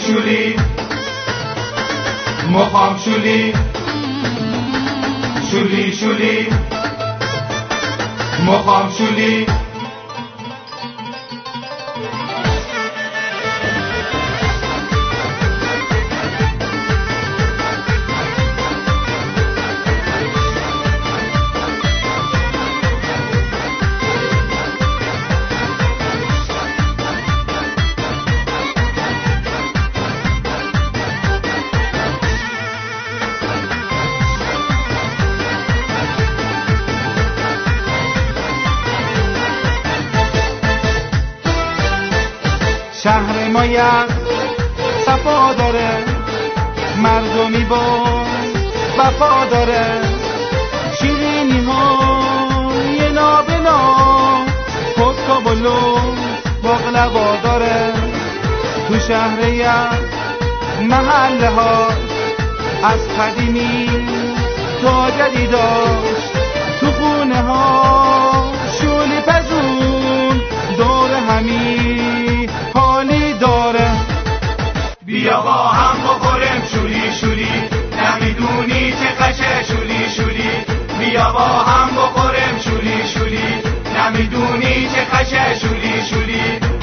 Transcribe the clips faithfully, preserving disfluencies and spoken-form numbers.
شولی مخام شولی شولی شولی مخام شولی شهر ما یک صفا داره، مردمی با وفا داره، شیرینی های نابنا، خودکا بلو باقلوا داره. تو شهر یک محله ها از قدیمی تا جدیداش، تو خونه ها شولی پزون دور همی حالی داره. بیا با هم بخوریم شولی شولی، نمیدونی چه قشه شولی شولی. بیا با هم بخوریم شولی شولی، نمیدونی چه قشه شولی شولی.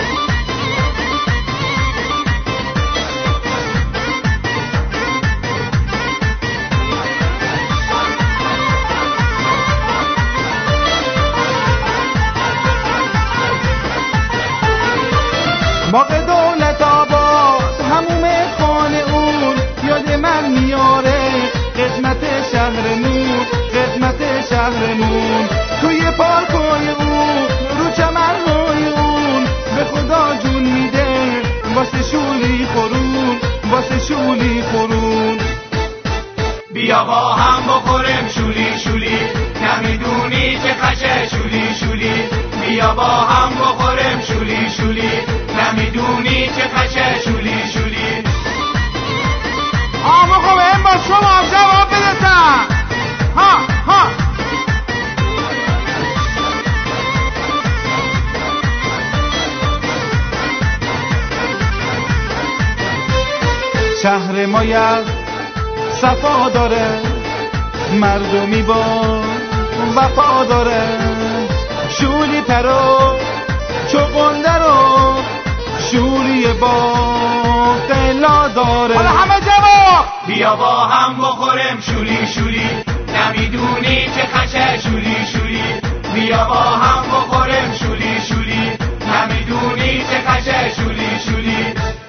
باغ دولت آباد هموم خانه اون یاد من میاره، قدمت شهرمون قدمت شهرمون. توی پارکای اون رو چمنهای اون به خدا جون میده، واسه شولی خورون واسه شولی خورون. بیا با هم بخوریم شولی شولی، نمیدونی چه خشه شولی شولی. بیا با هم بخوریم شولی شولی، نمیدونی چه خشه شولی شولی. آما خب این با شما جواب بدهتن. ها ها شهر ما یک صفا داره، مردمی با وفا داره، شولی پرو چوغنده رو شوری با قلا داره. حالا همه جواب بیا با هم بخوریم شولی شولی، نمیدونی چه خشه شولی شولی. بیا با هم بخوریم شولی شولی، نمیدونی چه خشه شولی شولی.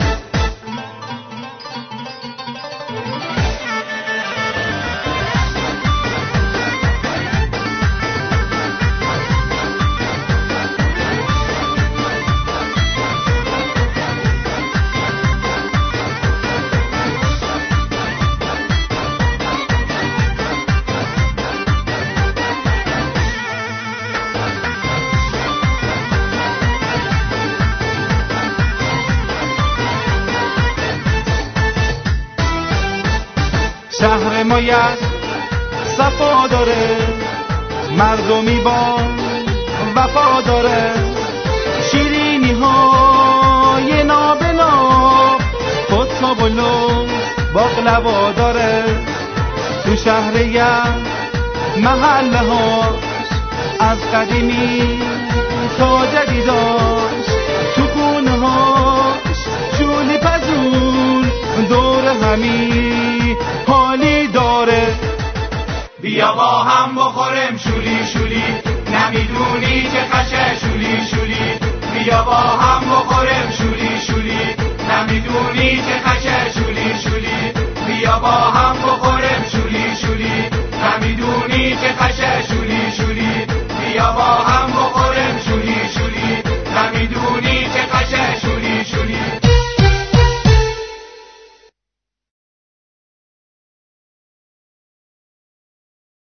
شهر ما یک صفا داره، مردمی با وفا داره، شیرینی های نابنا، خودکا بلو باقلوا داره. تو شهر یک محله ها از قدیمی تا جدیداش، تو خونه هاش شولی پزون دور همی حالی داره. بیا با هم بخوریم شولی شولی، نمیدونی چه خشه شولی شولی. بیا با هم بخوریم شولی شولی، نمیدونی چه خشه